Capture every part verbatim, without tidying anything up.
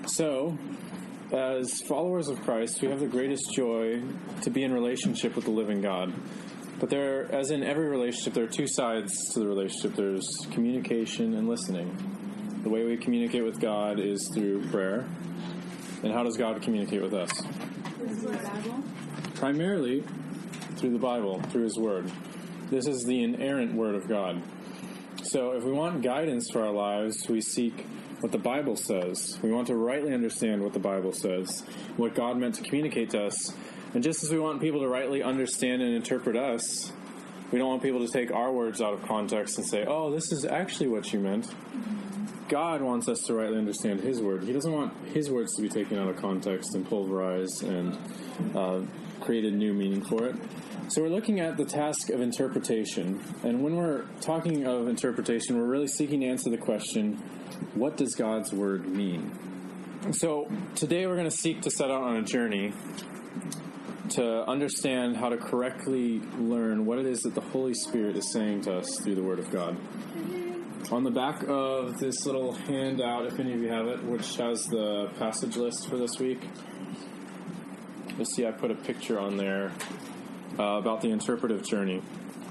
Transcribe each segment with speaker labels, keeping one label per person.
Speaker 1: So, as followers of Christ, we have the greatest joy to be in relationship with the living God. But there, as in every relationship, there are two sides to the relationship. There's communication and listening. The way we communicate with God is through prayer. And how does God communicate with us?
Speaker 2: Through the Bible.
Speaker 1: Primarily through the Bible, through His Word. This is the inerrant Word of God. So if we want guidance for our lives, we seek what the Bible says. We want to rightly understand what the Bible says, what God meant to communicate to us. And just as we want people to rightly understand and interpret us, we don't want people to take our words out of context and say, oh, this is actually what you meant. God wants us to rightly understand His Word. He doesn't want His words to be taken out of context and pulverized and uh, created new meaning for it. So we're looking at the task of interpretation. And when we're talking of interpretation, we're really seeking to answer the question, what does God's Word mean? So today we're going to seek to set out on a journey to understand how to correctly learn what it is that the Holy Spirit is saying to us through the Word of God. On the back of this little handout, if any of you have it, which has the passage list for this week, you'll see I put a picture on there uh, about the interpretive journey.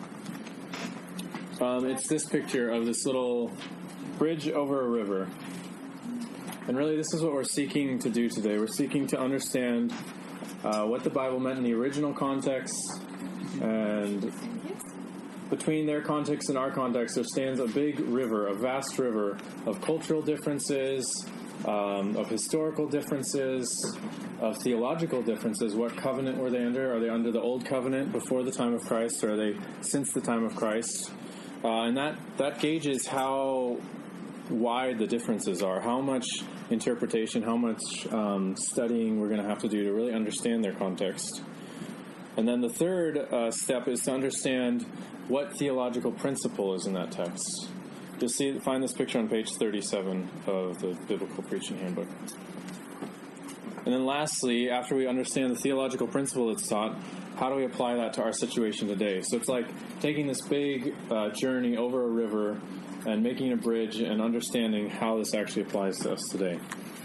Speaker 1: Um, it's this picture of this little bridge over a river. And really, this is what we're seeking to do today. We're seeking to understand uh, what the Bible meant in the original context, and between their context and our context, there stands a big river, a vast river of cultural differences, um, of historical differences, of theological differences. What covenant were they under? Are they under the old covenant before the time of Christ, or are they since the time of Christ? Uh, and that, that gauges how wide the differences are, how much interpretation, how much um, studying we're going to have to do to really understand their context. And then the third uh, step is to understand what theological principle is in that text. You'll see, find this picture on page thirty-seven of the Biblical Preaching Handbook. And then lastly, after we understand the theological principle that's taught, how do we apply that to our situation today? So it's like taking this big uh, journey over a river and making a bridge and understanding how this actually applies to us today.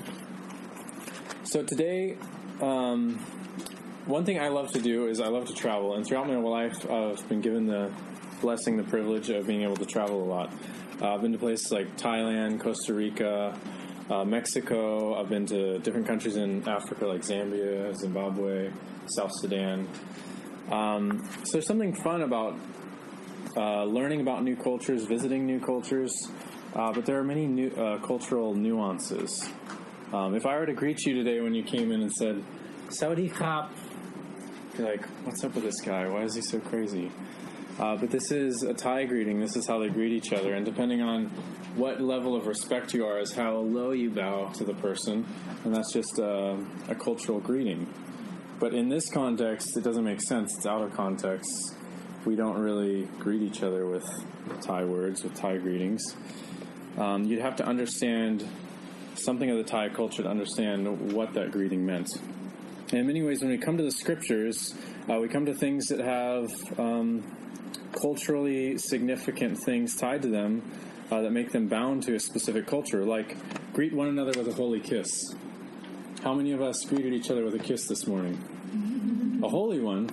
Speaker 1: So today, um, one thing I love to do is I love to travel. And throughout my life, I've been given the blessing, the privilege of being able to travel a lot. Uh, I've been to places like Thailand, Costa Rica, uh, Mexico. I've been to different countries in Africa like Zambia, Zimbabwe, South Sudan. Um, so there's something fun about uh, learning about new cultures, visiting new cultures, uh, but there are many new uh, cultural nuances. Um, if I were to greet you today when you came in and said, Sawadee Krap, you're like, what's up with this guy? Why is he so crazy? Uh, but this is a Thai greeting. This is how they greet each other. And depending on what level of respect you are is how low you bow to the person. And that's just uh, a cultural greeting. But in this context, it doesn't make sense. It's out of context. We don't really greet each other with Thai words, with Thai greetings. Um, you'd have to understand something of the Thai culture to understand what that greeting meant. And in many ways, when we come to the scriptures, uh, we come to things that have um, culturally significant things tied to them uh, that make them bound to a specific culture, like greet one another with a holy kiss. How many of us greeted each other with a kiss this morning? A holy one?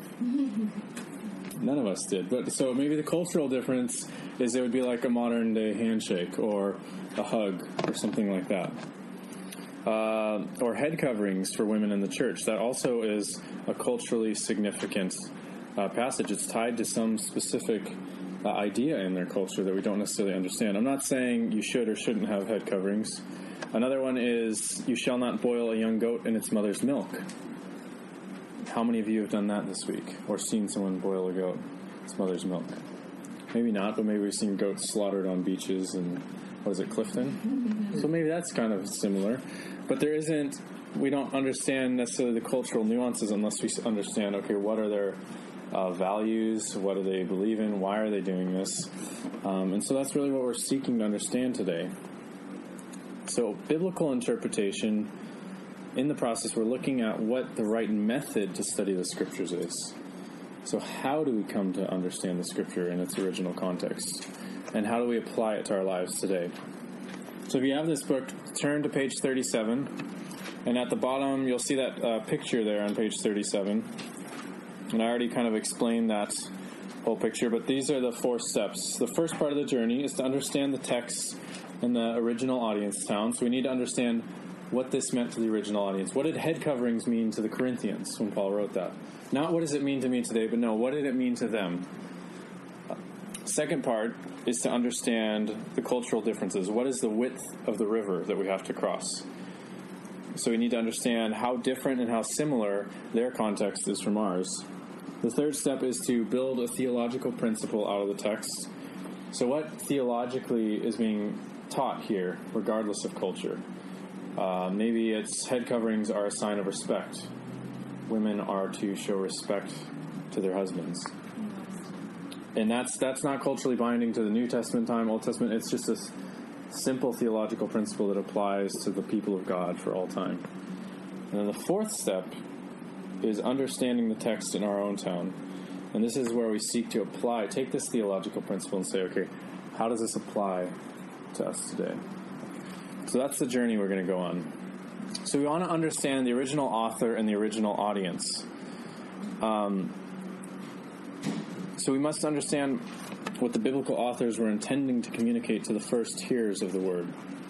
Speaker 1: None of us did. But so maybe the cultural difference is it would be like a modern day handshake or a hug or something like that. Uh, or head coverings for women in the church. That also is a culturally significant uh, passage. It's tied to some specific uh, idea in their culture that we don't necessarily understand. I'm not saying you should or shouldn't have head coverings. Another one is, you shall not boil a young goat in its mother's milk. How many of you have done that this week? Or seen someone boil a goat in its mother's milk? Maybe not, but maybe we've seen goats slaughtered on beaches and, what is it, Clifton? So maybe that's kind of similar. But there isn't, we don't understand necessarily the cultural nuances unless we understand, okay, what are their uh, values? What do they believe in? Why are they doing this? Um, and so that's really what we're seeking to understand today. So biblical interpretation, in the process, we're looking at what the right method to study the scriptures is. So how do we come to understand the scripture in its original context? And how do we apply it to our lives today? So if you have this book, turn to page thirty-seven. And at the bottom, you'll see that uh, picture there on page thirty-seven. And I already kind of explained that whole picture, but these are the four steps. The first part of the journey is to understand the text and the original audience town. So we need to understand what this meant to the original audience. What did head coverings mean to the Corinthians when Paul wrote that? Not what does it mean to me today, but no, what did it mean to them? Second part is to understand the cultural differences. What is the width of the river that we have to cross? So we need to understand how different and how similar their context is from ours. The third step is to build a theological principle out of the text. So what theologically is being taught here, regardless of culture? Uh, maybe it's head coverings are a sign of respect. Women are to show respect to their husbands. And that's that's not culturally binding to the New Testament time, Old Testament. It's just a simple theological principle that applies to the people of God for all time. And then the fourth step is understanding the text in our own town. And this is where we seek to apply, take this theological principle and say, okay, how does this apply to us today? So that's the journey we're going to go on. So we want to understand the original author and the original audience. Um, so we must understand what the biblical authors were intending to communicate to the first hearers of the word.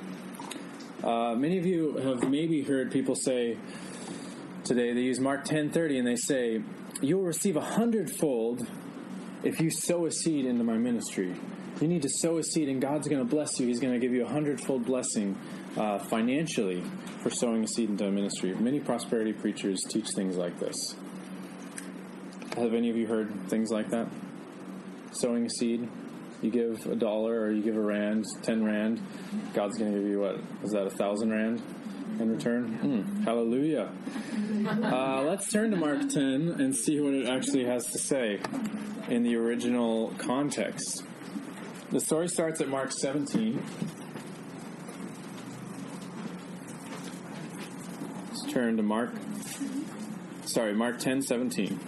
Speaker 1: Uh, many of you have maybe heard people say today, they use Mark ten thirty and they say, you will receive a hundredfold if you sow a seed into my ministry. You need to sow a seed and God's going to bless you. He's going to give you a hundredfold blessing uh, financially for sowing a seed into a ministry. Many prosperity preachers teach things like this. Have any of you heard things like that? Sowing a seed, you give a dollar or you give a rand, ten rand. God's going to give you what? Is that a thousand rand in return? Mm, hallelujah. Uh, let's turn to Mark ten and see what it actually has to say in the original context. The story starts at Mark seventeen. Let's turn to Mark. Sorry, Mark ten seventeen.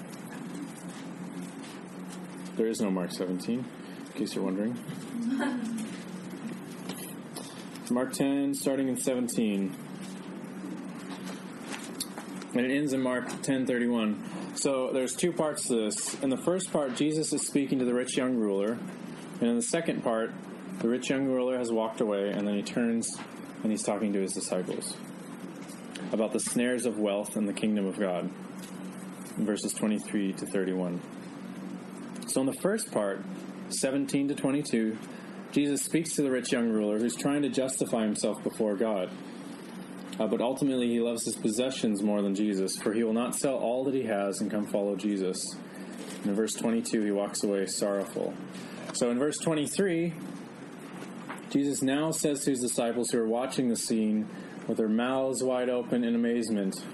Speaker 1: There is no Mark seventeen, in case you're wondering. Mark ten, starting in seventeen. And it ends in Mark ten thirty-one. So there's two parts to this. In the first part, Jesus is speaking to the rich young ruler. And in the second part, the rich young ruler has walked away, and then he turns and he's talking to his disciples about the snares of wealth and the kingdom of God, in verses twenty-three to thirty-one. So in the first part, seventeen to twenty-two, Jesus speaks to the rich young ruler who's trying to justify himself before God. Uh, but ultimately, he loves his possessions more than Jesus, for he will not sell all that he has and come follow Jesus. And in verse twenty-two, he walks away sorrowful. So in verse twenty-three, Jesus now says to his disciples who are watching the scene with their mouths wide open in amazement,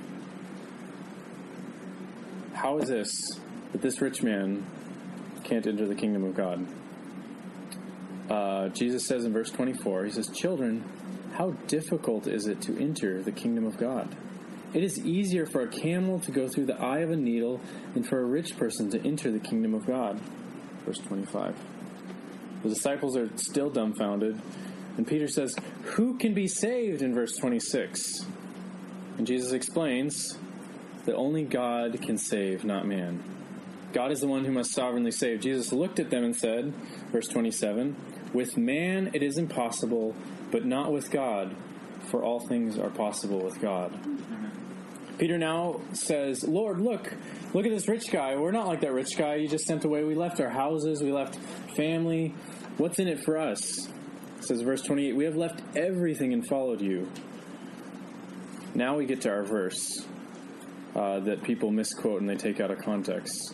Speaker 1: how is this that this rich man can't enter the kingdom of God? Uh, Jesus says in verse twenty-four, he says, children, how difficult is it to enter the kingdom of God? It is easier for a camel to go through the eye of a needle than for a rich person to enter the kingdom of God. Verse twenty-five. The disciples are still dumbfounded. And Peter says, who can be saved in verse twenty-six? And Jesus explains that only God can save, not man. God is the one who must sovereignly save. Jesus looked at them and said, verse twenty-seven, with man it is impossible, but not with God, for all things are possible with God. Peter now says, Lord, look, look at this rich guy. We're not like that rich guy you just sent away. We left our houses. We left family. What's in it for us? It says, verse twenty-eight, we have left everything and followed you. Now we get to our verse uh, that people misquote and they take out of context.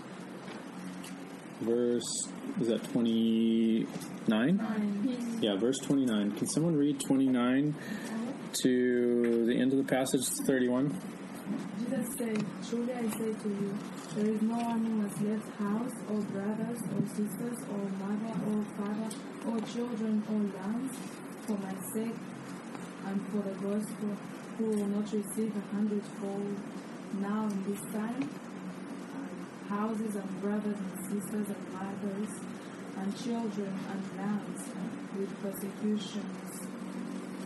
Speaker 1: Verse, is that twenty-nine? Nine. Yeah, verse twenty-nine. Can someone read twenty-nine to the end of the passage, thirty-one?
Speaker 2: Jesus said, truly I say to you, there is no one who has left house, or brothers, or sisters, or mother, or father, or children, or lands, for my sake and for the gospel, who will not receive a hundredfold now in this time, and houses, and brothers, and sisters, and mothers, and children, and lands, with persecutions,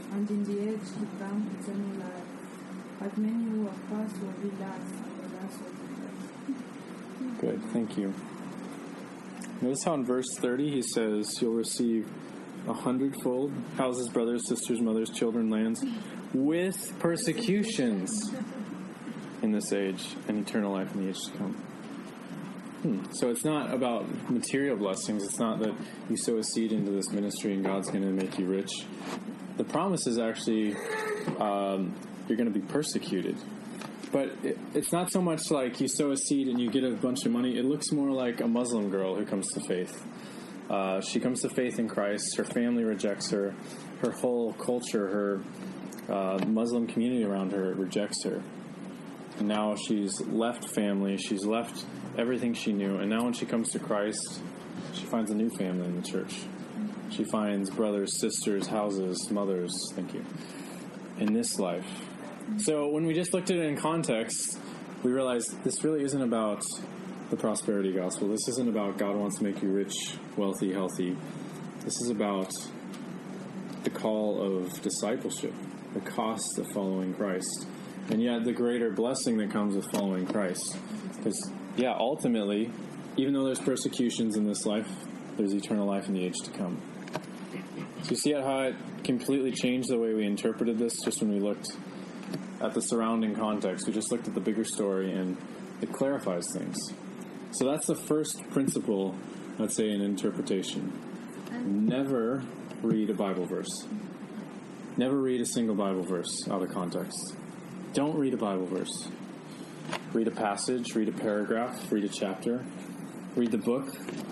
Speaker 2: and in the age to come, eternal life. But many who have passed will be last, and the last will be first.
Speaker 1: Good, thank you. Notice how in verse thirty he says you'll receive a hundredfold, houses, brothers, sisters, mothers, children, lands, with persecutions in this age, and eternal life in the age to come. Hmm. So it's not about material blessings. It's not that you sow a seed into this ministry and God's going to make you rich. The promise is actually um, you're going to be persecuted. But it, it's not so much like you sow a seed and you get a bunch of money. It looks more like a Muslim girl who comes to faith. Uh, she comes to faith in Christ. Her family rejects her. Her whole culture, her uh, Muslim community around her rejects her. And now she's left family. She's left everything she knew. And now when she comes to Christ, she finds a new family in the church. She finds brothers, sisters, houses, mothers, thank you, in this life. So when we just looked at it in context, we realized this really isn't about the prosperity gospel. This isn't about God wants to make you rich, wealthy, healthy. This is about the call of discipleship, the cost of following Christ, and yet the greater blessing that comes with following Christ. Because, yeah, ultimately, even though there's persecutions in this life, there's eternal life in the age to come. So you see how it completely changed the way we interpreted this just when we looked at the surrounding context. We just looked at the bigger story, and it clarifies things. So that's the first principle, let's say, in interpretation. Never read a Bible verse. Never read a single Bible verse out of context. Don't read a Bible verse. Read a passage, read a paragraph, read a chapter, read the book.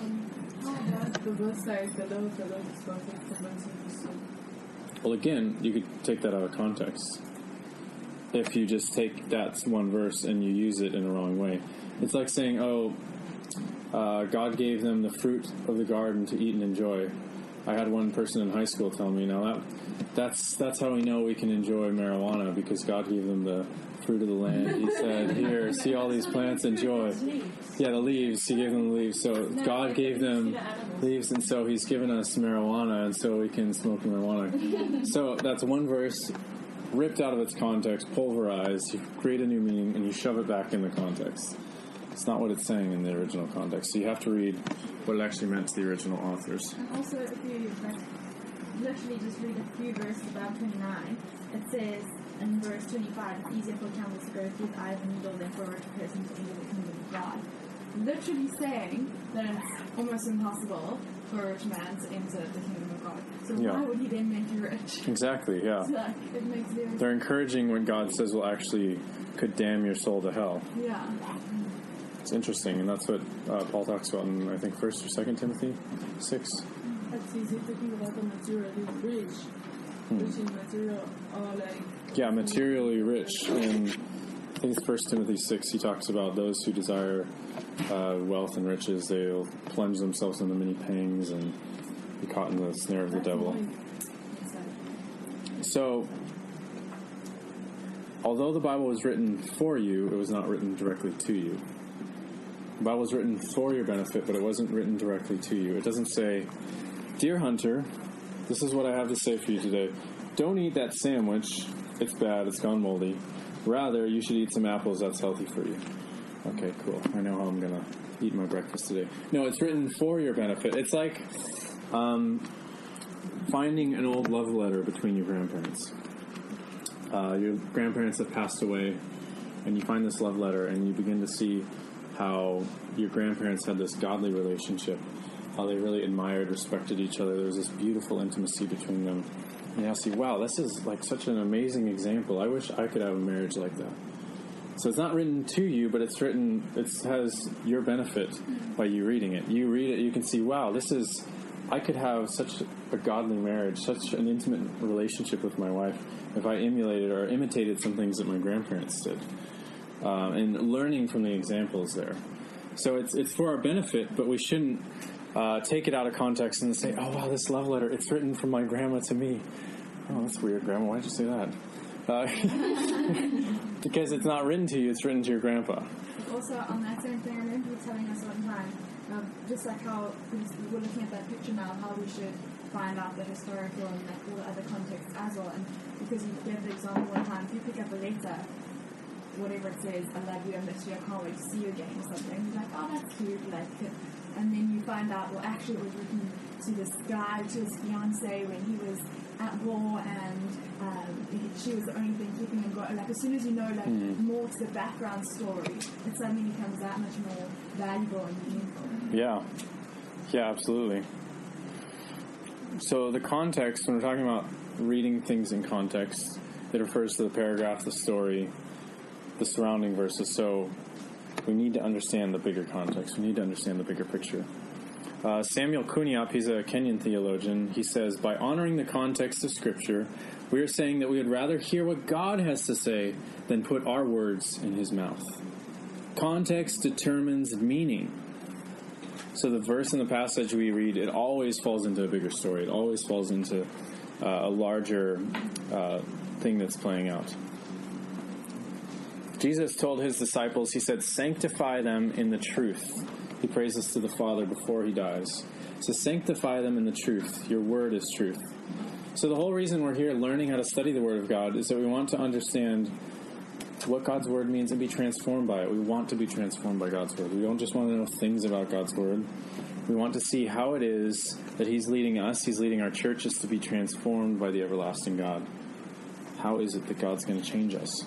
Speaker 2: The verse says the love of the Lord is perfect, convincing the soul.
Speaker 1: Well, again, you could take that out of context. If you just take that one verse and you use it in the wrong way. It's like saying, oh, uh, God gave them the fruit of the garden to eat and enjoy. I had one person in high school tell me, now that that's that's how we know we can enjoy marijuana, because God gave them the fruit of the land. He said, here, see all these plants, enjoy. Yeah, the leaves. He gave them the leaves. So God gave them leaves, and so he's given us marijuana, and so we can smoke marijuana. So that's one verse ripped out of its context, pulverized. You create a new meaning, and you shove it back in the context. It's not what it's saying in the original context. So you have to read what it actually meant to the original authors.
Speaker 3: And also, if you like, literally just read a few verses about twenty-nine, it says in verse twenty-five, it's easier for camels to go through the eye of a needle than for a rich person to enter the kingdom of God. Literally saying that it's almost impossible for a rich man to enter the kingdom of God. So
Speaker 1: Yeah.
Speaker 3: why would he then make you rich?
Speaker 1: Exactly, yeah.
Speaker 3: It's like, it makes zero
Speaker 1: They're encouraging what God says will actually could damn your soul to hell.
Speaker 3: Yeah.
Speaker 1: It's interesting, and that's what uh, Paul talks about in, I think, First or Second Timothy six.
Speaker 2: That's easy talking about the materially rich.
Speaker 1: Hmm.
Speaker 2: Rich in material, or like...
Speaker 1: Yeah, materially rich. And I think it's First Timothy six. He talks about those who desire uh, wealth and riches. They'll plunge themselves into many pangs and be caught in the snare of the devil. So, although the Bible was written for you, it was not written directly to you. The Bible was written for your benefit, but it wasn't written directly to you. It doesn't say, Dear Hunter, this is what I have to say for you today. Don't eat that sandwich. It's bad. It's gone moldy. Rather, you should eat some apples. That's healthy for you. Okay, cool. I know how I'm going to eat my breakfast today. No, it's written for your benefit. It's like um, finding an old love letter between your grandparents. Uh, your grandparents have passed away, and you find this love letter, and you begin to see how your grandparents had this godly relationship, how they really admired, respected each other. There was this beautiful intimacy between them. And you now see, wow, this is like such an amazing example. I wish I could have a marriage like that. So it's not written to you, but it's written, it has your benefit by you reading it. You read it, you can see, wow, this is, I could have such a godly marriage, such an intimate relationship with my wife if I emulated or imitated some things that my grandparents did. Uh, and learning from the examples there. So it's it's for our benefit, but we shouldn't uh, take it out of context and say, oh, wow, this love letter, it's written from my grandma to me. Oh, that's weird, Grandma. Why'd you say that? Uh, because it's not written to you, it's written to your grandpa.
Speaker 3: Also, on that same thing, I remember you telling us one time, um, just like how we we're looking at that picture now, how we should find out the historical and like all the other context as well. And because you gave the example one time, if you pick up a letter, whatever it says, I love you, I miss you, I can't wait to see you again or something, you're like, oh, that's cute, like, and then you find out, well, actually it was written to this guy, to his fiance when he was at war, and um, he, she was the only thing keeping him going. Like, as soon as you know, like, mm. more to the background story, it suddenly becomes that much more valuable and meaningful.
Speaker 1: Yeah. Yeah, absolutely. So the context, when we're talking about reading things in context, it refers to the paragraph, the story, the surrounding verses. So we need to understand the bigger context. We need to understand the bigger picture. Uh, Samuel Kuniap, he's a Kenyan theologian, he says, by honoring the context of Scripture, we are saying that we would rather hear what God has to say than put our words in his mouth. Context determines meaning. So the verse in the passage we read, it always falls into a bigger story. It always falls into uh, a larger uh, thing that's playing out. Jesus told his disciples, he said, sanctify them in the truth. He prays this to the Father before he dies. So sanctify them in the truth. Your word is truth. So the whole reason we're here learning how to study the Word of God is that we want to understand what God's Word means and be transformed by it. We want to be transformed by God's Word. We don't just want to know things about God's Word. We want to see how it is that he's leading us, he's leading our churches to be transformed by the everlasting God. How is it that God's going to change us?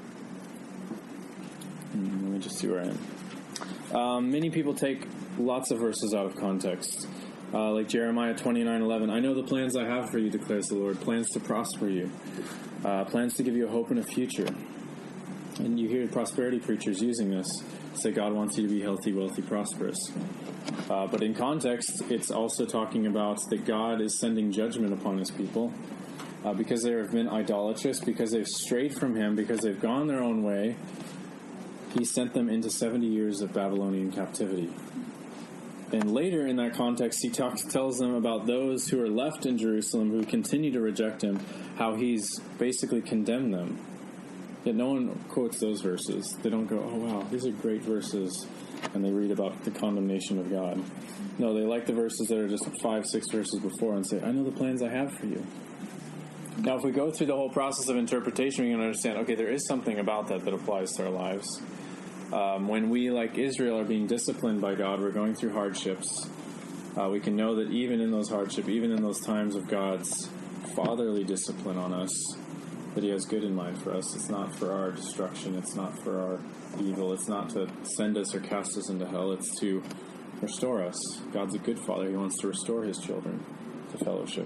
Speaker 1: Let me just see where I am. Um, many people take lots of verses out of context. Uh, like Jeremiah twenty-nine eleven. I know the plans I have for you, declares the Lord. Plans to prosper you. Uh, plans to give you a hope and a future. And you hear prosperity preachers using this. Say God wants you to be healthy, wealthy, prosperous. Uh, but in context, it's also talking about that God is sending judgment upon his people. Uh, because they have been idolatrous, because they've strayed from him, because they've gone their own way. He sent them into seventy years of Babylonian captivity. And later in that context, he talks, tells them about those who are left in Jerusalem who continue to reject him, how he's basically condemned them. Yet no one quotes those verses. They don't go, oh, wow, these are great verses, and they read about the condemnation of God. No, they like the verses that are just five, six verses before and say, I know the plans I have for you. Now, if we go through the whole process of interpretation, we can understand, okay, there is something about that that applies to our lives. Um, when we, like Israel, are being disciplined by God, we're going through hardships. Uh, we can know that even in those hardships, even in those times of God's fatherly discipline on us, that he has good in mind for us. It's not for our destruction. It's not for our evil. It's not to send us or cast us into hell. It's to restore us. God's a good father. He wants to restore his children to fellowship.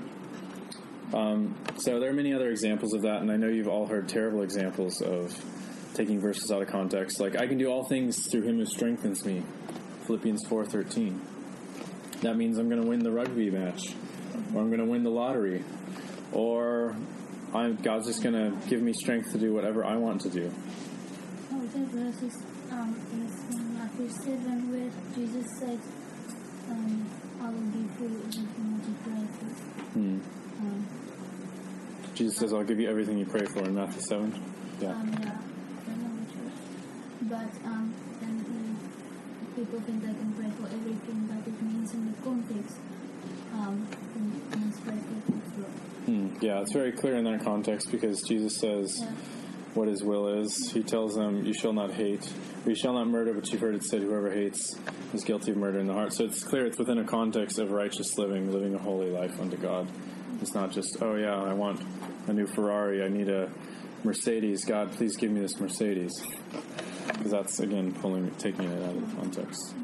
Speaker 1: Um, so there are many other examples of that, and I know you've all heard terrible examples of taking verses out of context. Like, I can do all things through him who strengthens me, Philippians four thirteen. That means I'm going to win the rugby match, or I'm going to win the lottery, or I'm, God's just going to give me strength to do whatever I want to do.
Speaker 4: Oh, the verse is, um, is in Matthew seven, where Jesus said, um, I will give you everything that you pray for.
Speaker 1: Hmm.
Speaker 4: Um,
Speaker 1: Jesus says, I'll give you everything you pray for in Matthew seven. Yeah.
Speaker 4: Um, yeah, I don't know which verse. But um, then uh, people think they can pray for everything, but it means in the context, um, it means pray for
Speaker 1: Hmm. Yeah, it's very clear in that context because Jesus says
Speaker 4: yeah.
Speaker 1: what his will is. He tells them, you shall not hate, or you shall not murder, but you've heard it said, whoever hates is guilty of murder in the heart. So it's clear it's within a context of righteous living, living a holy life unto God. It's not just, oh yeah, I want a new Ferrari, I need a Mercedes. God, please give me this Mercedes. Because that's, again, pulling, taking it out of the context.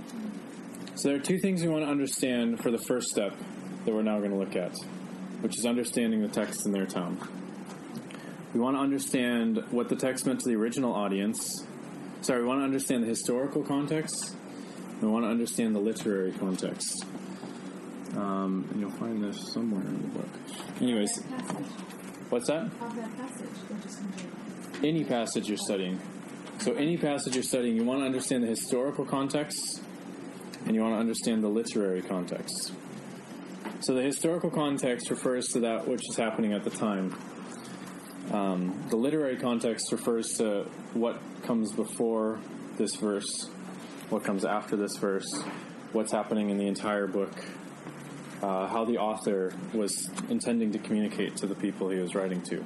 Speaker 1: So there are two things we want to understand for the first step that we're now going to look at, which is understanding the text in their time. We want to understand what the text meant to the original audience. Sorry, we want to understand the historical context. We want to understand the literary context. Um, and you'll find this somewhere in the book. Anyways, what's that?
Speaker 2: Of that passage, or just in general?
Speaker 1: Any passage you're studying. So any passage you're studying, you want to understand the historical context, and you want to understand the literary context. So the historical context refers to that which is happening at the time. Um, the literary context refers to what comes before this verse, what comes after this verse, what's happening in the entire book. uh, how the author was intending to communicate to the people he was writing to.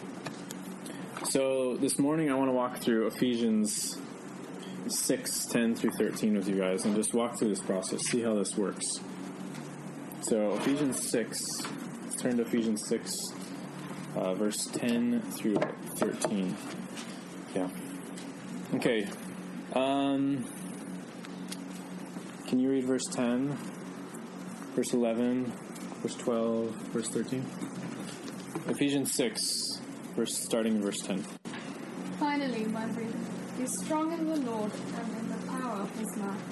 Speaker 1: So this morning I want to walk through Ephesians six, ten through thirteen with you guys and just walk through this process, see how this works. So Ephesians six, let's turn to Ephesians six, uh, verse ten through thirteen. Yeah. Okay. Um, can you read verse ten, verse eleven, verse twelve, verse thirteen? Ephesians six, verse starting in verse ten.
Speaker 2: Finally, my brethren, be strong in the Lord and in the power of his might.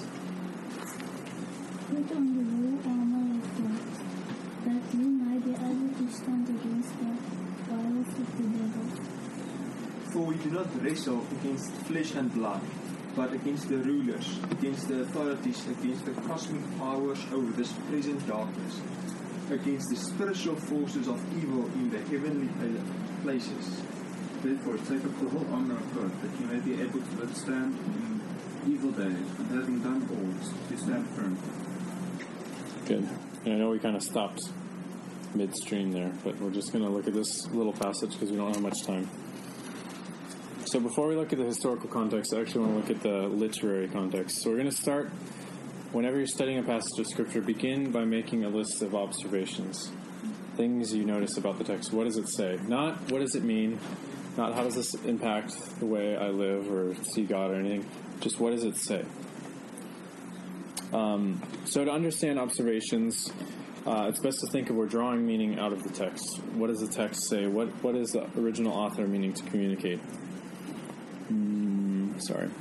Speaker 4: Put on the whole armor of God, that you might be able to stand against the wiles of the devil.
Speaker 5: For we do not wrestle against flesh and blood, but against the rulers, against the authorities, against the cosmic powers over this present darkness, against the spiritual forces of evil in the heavenly places.
Speaker 6: Therefore, take up the whole armor of God, that you may be able to withstand in evil days, and having done all, to stand firm.
Speaker 1: Good. And I know we kind of stopped midstream there, but we're just going to look at this little passage because we don't have much time. So before we look at the historical context, I actually want to look at the literary context. So we're going to start, whenever you're studying a passage of Scripture, begin by making a list of observations. Things you notice about the text. What does it say? Not what does it mean, not how does this impact the way I live or see God or anything. Just what does it say? Um, so to understand observations, uh, it's best to think of we're drawing meaning out of the text. What does the text say? What What is the original author meaning to communicate? Mm, sorry.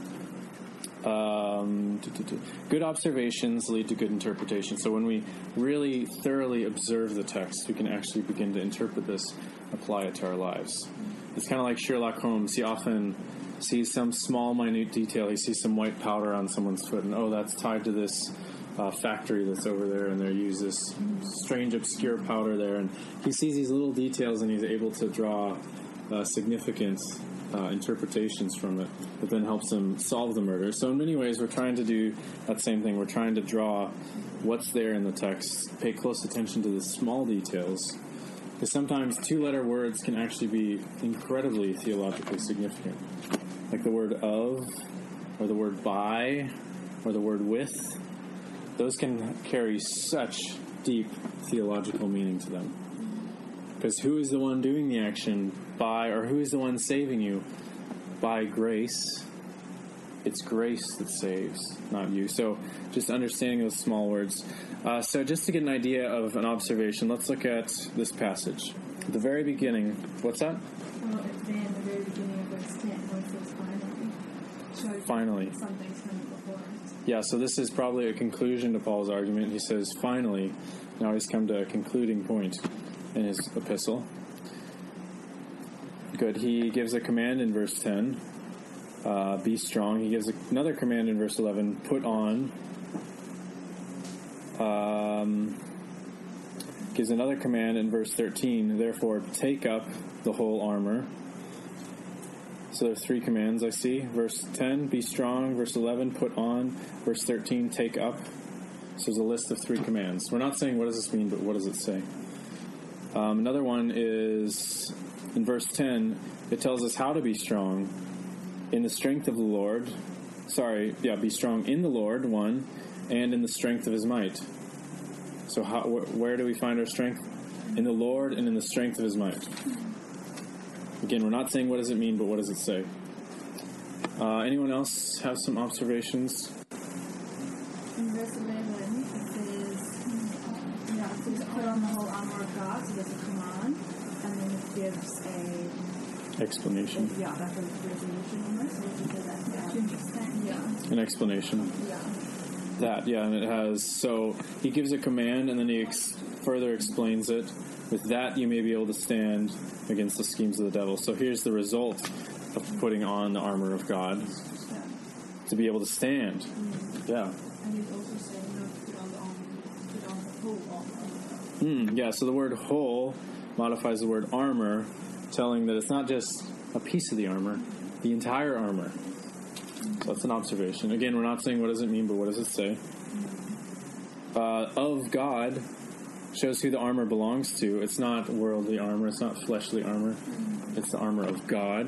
Speaker 1: Um, good observations lead to good interpretation. So when we really thoroughly observe the text, we can actually begin to interpret this, apply it to our lives. It's kind of like Sherlock Holmes. He often sees some small, minute detail. He sees some white powder on someone's foot, and oh, that's tied to this uh, factory that's over there, and they use this strange, obscure powder there. And he sees these little details, and he's able to draw uh, significant uh, interpretations from it that then helps him solve the murder. So in many ways, we're trying to do that same thing. We're trying to draw what's there in the text, pay close attention to the small details, because sometimes two-letter words can actually be incredibly theologically significant. Like the word of, or the word by, or the word with. Those can carry such deep theological meaning to them. Because who is the one doing the action? By, or who is the one saving you? By grace. It's grace that saves, not you. So just understanding those small words. Uh, so just to get an idea of an observation, let's look at this passage. At the very beginning, what's that?
Speaker 3: Well, it's in the very beginning of verse ten, where it says finally. Shows
Speaker 1: Finally.
Speaker 3: Something's coming before us.
Speaker 1: Yeah, so this is probably a conclusion to Paul's argument. He says, finally, now he's come to a concluding point in his epistle. Good. He gives a command in verse ten, uh, be strong. He gives another command in verse eleven, put on. Um, gives another command in verse thirteen, therefore take up the whole armor. So there's three commands I see. Verse ten, be strong. Verse eleven, put on. Verse thirteen, take up. So there's a list of three commands. We're not saying what does this mean, but what does it say? Um, another one is in verse ten, it tells us how to be strong in the strength of the Lord. Sorry, yeah, be strong in the Lord, one, and in the strength of his might. So how, wh- where do we find our strength? In the Lord and in the strength of his might. Again, we're not saying what does it mean, but what does it say? Uh, anyone else have some observations?
Speaker 3: In verse eleven, it says, yeah, it says, put on the whole armor of God, so there's a command, and then it gives a,
Speaker 1: Explanation.
Speaker 3: yeah, like a resolution almost, or what is that? Yeah.
Speaker 4: To understand.
Speaker 3: Yeah.
Speaker 1: An explanation.
Speaker 3: Yeah.
Speaker 1: That, yeah, and it has, so he gives a command and then he ex- further explains it. With that, you may be able to stand against the schemes of the devil. So here's the result of putting on the armor of God,
Speaker 3: Yeah.
Speaker 1: to be able to stand.
Speaker 3: Mm.
Speaker 1: Yeah.
Speaker 2: And he's also saying not to put on the armor, put on the whole armor.
Speaker 1: Mm, yeah, so the word whole modifies the word armor, telling that it's not just a piece of the armor, the entire armor. So that's an observation. Again, we're not saying what does it mean, but what does it say? uh, of God shows who the armor belongs to. It's not worldly armor. It's not fleshly armor. It's the armor of God.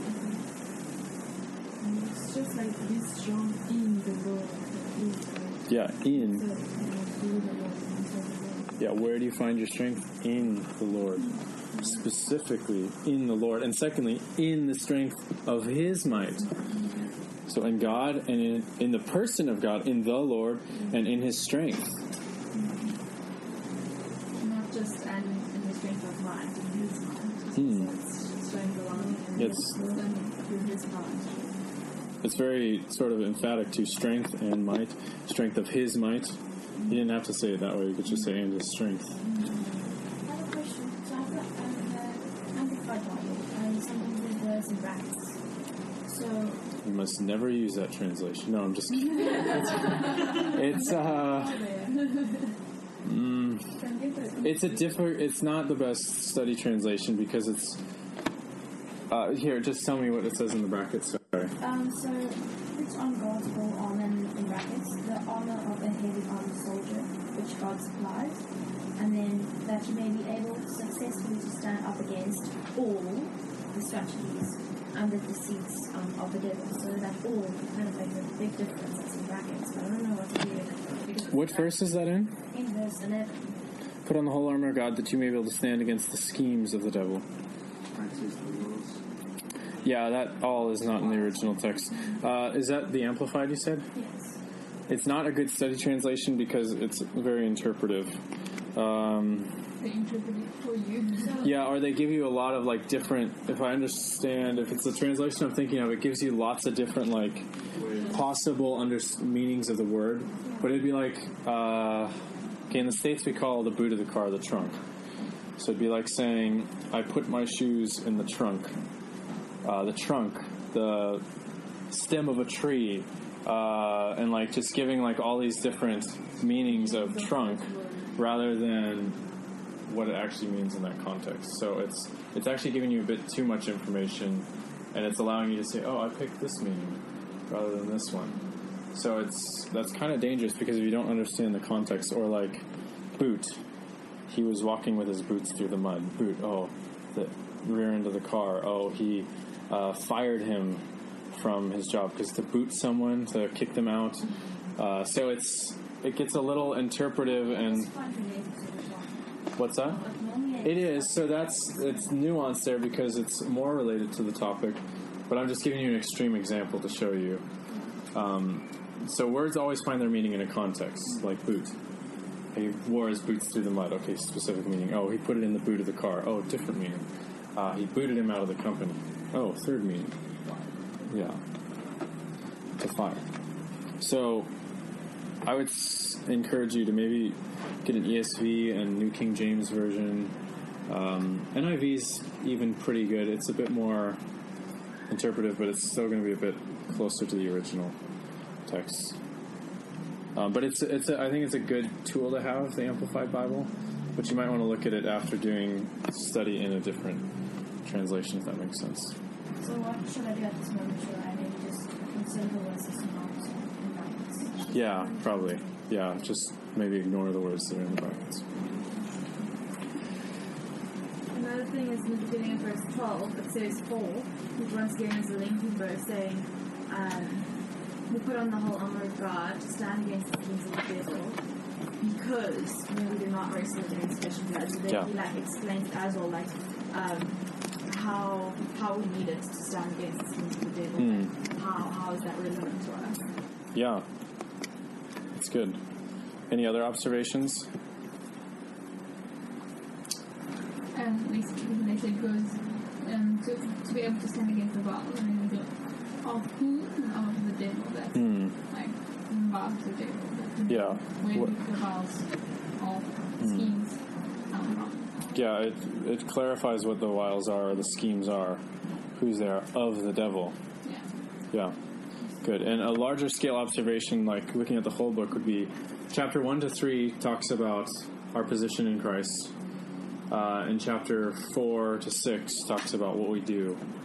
Speaker 2: And it's just like be strong in the Lord. Like,
Speaker 1: Yeah, in.
Speaker 2: so, you know, through the Lord, into the Lord.
Speaker 1: Yeah, where do you find your strength? In the Lord. Specifically, in the Lord. And secondly, in the strength of His might. So in God and in, in the person of God, in the Lord, and in His strength.
Speaker 3: Not just and in the strength of mind, in His mind.
Speaker 1: Hmm.
Speaker 3: So it's strength alone in
Speaker 1: It's-
Speaker 3: through His mind.
Speaker 1: It's very sort of emphatic to strength and might. Strength of His might. You didn't have to say it that way. You could just say in His strength.
Speaker 4: I have a question. So I've got um, uh, Amplified Bible, and sometimes there's words in brackets. So,
Speaker 1: You must never use that translation. No, I'm just kidding. It's, it's uh, mm, it's a different. It's not the best study translation because it's. Uh, here, just tell me what it says in the brackets. Sorry.
Speaker 4: um, so it's on God's whole armor in, in brackets, the armor of a heavy armed soldier, which God supplies, and then that you may be able successfully to stand up against all the strategies and the deceits um, of the devil. So that all kind of makes a big difference. That's in brackets, but I don't know what to do with it.
Speaker 1: What verse is that in?
Speaker 4: In verse eleven.
Speaker 1: Put on the whole armor of God that you may be able to stand against the schemes of the devil.
Speaker 6: Practice the laws.
Speaker 1: Yeah, that all is not in the original text. Uh, is that the Amplified you said?
Speaker 4: Yes.
Speaker 1: It's not a good study translation because it's very interpretive. Um,
Speaker 3: They interpret it for you.
Speaker 1: yeah, or they give you a lot of like different, if I understand, if it's the translation I'm thinking of, it gives you lots of different like possible under meanings of the word. But it'd be like, uh, okay, in the States we call the boot of the car the trunk. So it'd be like saying, I put my shoes in the trunk. Uh, the trunk, the stem of a tree, uh, and like just giving like all these different meanings of trunk rather than what it actually means in that context. So it's it's actually giving you a bit too much information, and it's allowing you to say, oh, I picked this meaning rather than this one. So it's that's kind of dangerous because if you don't understand the context, or like boot, he was walking with his boots through the mud. Boot, oh, the rear end of the car. Oh, he uh, fired him from his job because to boot someone, to kick them out. Uh, so it's it gets a little interpretive and what's that? It is. So that's it's nuanced there because it's more related to the topic. But I'm just giving you an extreme example to show you. Um, so words always find their meaning in a context, like boot. He wore his boots through the mud. Okay, specific meaning. Oh, he put it in the boot of the car. Oh, different meaning. Uh, he booted him out of the company. Oh, third meaning. Yeah. To fire. So I would s- encourage you to maybe get an E S V and New King James Version. Um, N I V's even pretty good. It's a bit more interpretive, but it's still going to be a bit closer to the original text. Um, but it's it's a, I think it's a good tool to have, the Amplified Bible. But you might want to look at it after doing study in a different translation, if that makes sense.
Speaker 4: So what should I do at this moment? Should I maybe just consider the words as synonymous in brackets?
Speaker 1: Yeah, probably. Yeah, just maybe ignore the words that are in the brackets.
Speaker 3: Another thing is in the beginning of verse twelve, it says for, which once again is a lengthy verse saying, um, we put on the whole armor of God to stand against the schemes of the devil, because you know, we do not wrestle against flesh and blood. So then
Speaker 1: Yeah.
Speaker 3: he like explains it as well, like um, how how we need it to stand against the schemes of the devil.
Speaker 1: Mm.
Speaker 3: Like, how how is that relevant to us?
Speaker 1: Yeah, it's good. Any other observations?
Speaker 7: Um, basically, they said goes um, to, to be able to stand against the vow, and then we go of who and of the devil. That's
Speaker 1: Hmm.
Speaker 7: like vows of the devil. That's
Speaker 1: Yeah.
Speaker 7: when
Speaker 1: What-
Speaker 7: the vows of schemes come from.
Speaker 1: Yeah, it it clarifies what the wiles are, the schemes are, who's there of the devil.
Speaker 7: Yeah.
Speaker 1: Yeah, good. And a larger scale observation, like looking at the whole book, would be chapter one to three talks about our position in Christ. Uh, and chapter four to six talks about what we do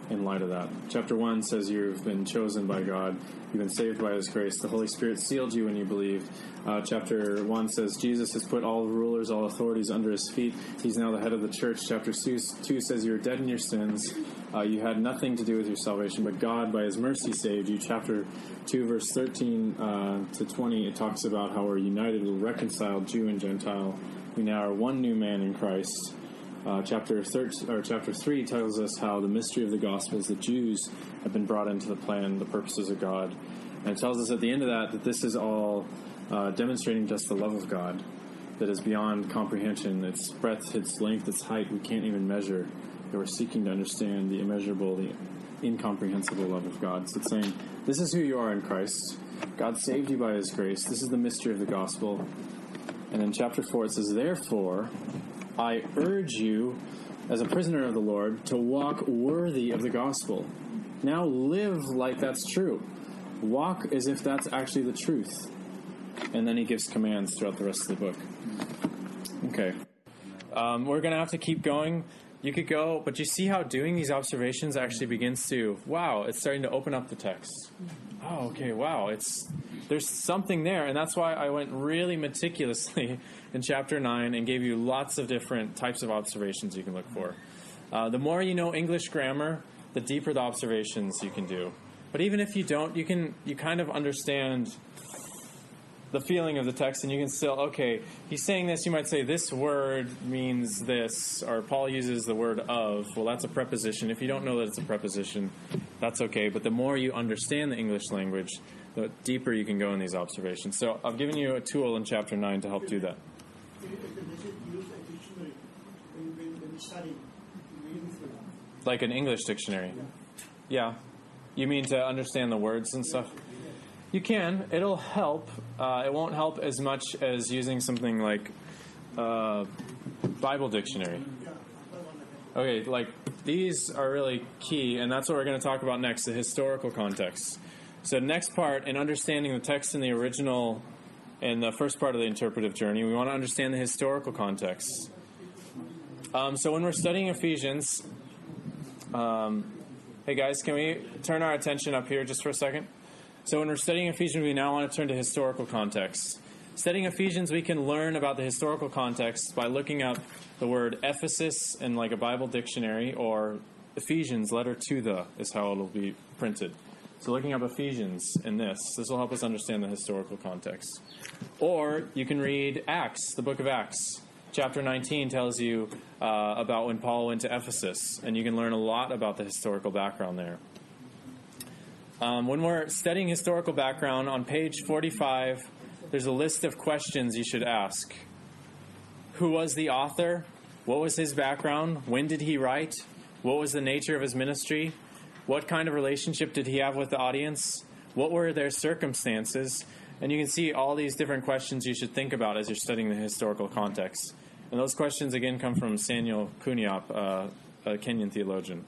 Speaker 1: in light of that. Chapter one says you've been chosen by God. You've been saved by His grace. The Holy Spirit sealed you when you believed. Uh, chapter one says Jesus has put all rulers, all authorities under His feet. He's now the head of the church. Chapter two, two says you were dead in your sins. Uh, you had nothing to do with your salvation, but God, by His mercy, saved you. Chapter two, verse thirteen uh, to twenty, it talks about how we're united, we're reconciled, Jew and Gentile. We now are one new man in Christ. Uh, chapter thirteen, or chapter three tells us how the mystery of the gospel is the Jews have been brought into the plan, the purposes of God. And it tells us at the end of that that this is all uh, demonstrating just the love of God that is beyond comprehension. Its breadth, its length, its height, we can't even measure. That we're seeking to understand the immeasurable, the incomprehensible love of God. So it's saying, this is who you are in Christ. God saved you by His grace. This is the mystery of the gospel. And in chapter four it says, therefore, I urge you, as a prisoner of the Lord, to walk worthy of the gospel. Now live like that's true. Walk as if that's actually the truth. And then he gives commands throughout the rest of the book. Okay. Um, we're going to have to keep going. You could go, but you see how doing these observations actually begins to, wow, it's starting to open up the text. Oh, okay, wow, it's there's something there, and that's why I went really meticulously in chapter nine and gave you lots of different types of observations you can look for. Uh, the more you know English grammar, the deeper the observations you can do. But even if you don't, you can you kind of understand the feeling of the text, and you can still, okay, he's saying this, you might say this word means this, or Paul uses the word of. Well, that's a preposition. If you don't know that it's a preposition, that's okay. But the more you understand the English language, the deeper you can go in these observations. So I've given you a tool in chapter nine to help do that. Like an English dictionary. Yeah. You mean to understand the words and stuff? You can. It'll help. Uh, it won't help as much as using something like uh, Bible dictionary. Okay, like these are really key, and that's what we're going to talk about next, the historical context. So next part, in understanding the text in the original and the first part of the interpretive journey, we want to understand the historical context. Um, so when we're studying Ephesians, um, hey guys, can we turn our attention up here just for a second? So when we're studying Ephesians, we now want to turn to historical context. Studying Ephesians, we can learn about the historical context by looking up the word Ephesus in like a Bible dictionary, or Ephesians, letter to the, is how it'll be printed. So looking up Ephesians in this, this will help us understand the historical context. Or you can read Acts, the book of Acts. Chapter nineteen tells you uh, about when Paul went to Ephesus, and you can learn a lot about the historical background there. Um, when we're studying historical background, on page forty-five, there's a list of questions you should ask. Who was the author? What was his background? When did he write? What was the nature of his ministry? What kind of relationship did he have with the audience? What were their circumstances? And you can see all these different questions you should think about as you're studying the historical context. And those questions, again, come from Samuel Kuniap, uh, a Kenyan theologian.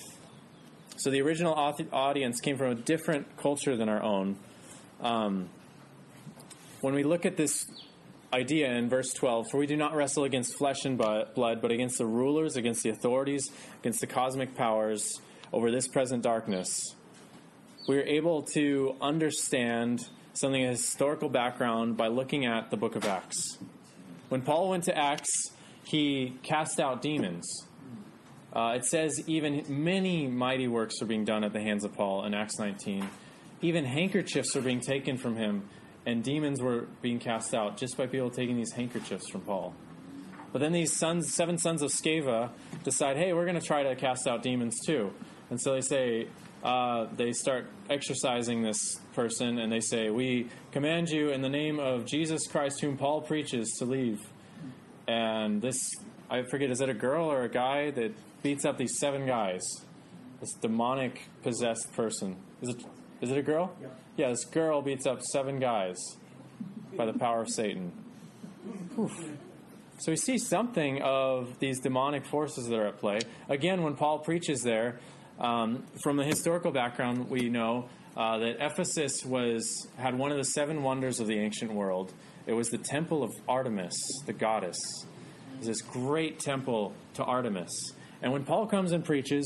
Speaker 1: So the original audience came from a different culture than our own. Um, when we look at this idea in verse twelve, for we do not wrestle against flesh and blood, but against the rulers, against the authorities, against the cosmic powers over this present darkness, we are able to understand something of historical background by looking at the book of Acts. When Paul went to Acts, he cast out demons. Uh, it says even many mighty works are being done at the hands of Paul in Acts nineteen. Even handkerchiefs are being taken from him, and demons were being cast out just by people taking these handkerchiefs from Paul. But then these sons, seven sons of Sceva decide, hey, we're going to try to cast out demons too. And so they say, uh, they start exorcising this person, and they say, we command you in the name of Jesus Christ, whom Paul preaches, to leave. And this, I forget, is it a girl or a guy that beats up these seven guys? This demonic possessed person. Is it is it a girl? Yeah. Yeah, this girl beats up seven guys by the power of Satan. Oof. So we see something of these demonic forces that are at play. Again, when Paul preaches there, um, from the historical background, we know uh, that Ephesus was had one of the seven wonders of the ancient world. It was the temple of Artemis, the goddess. It was this great temple to Artemis. And when Paul comes and preaches,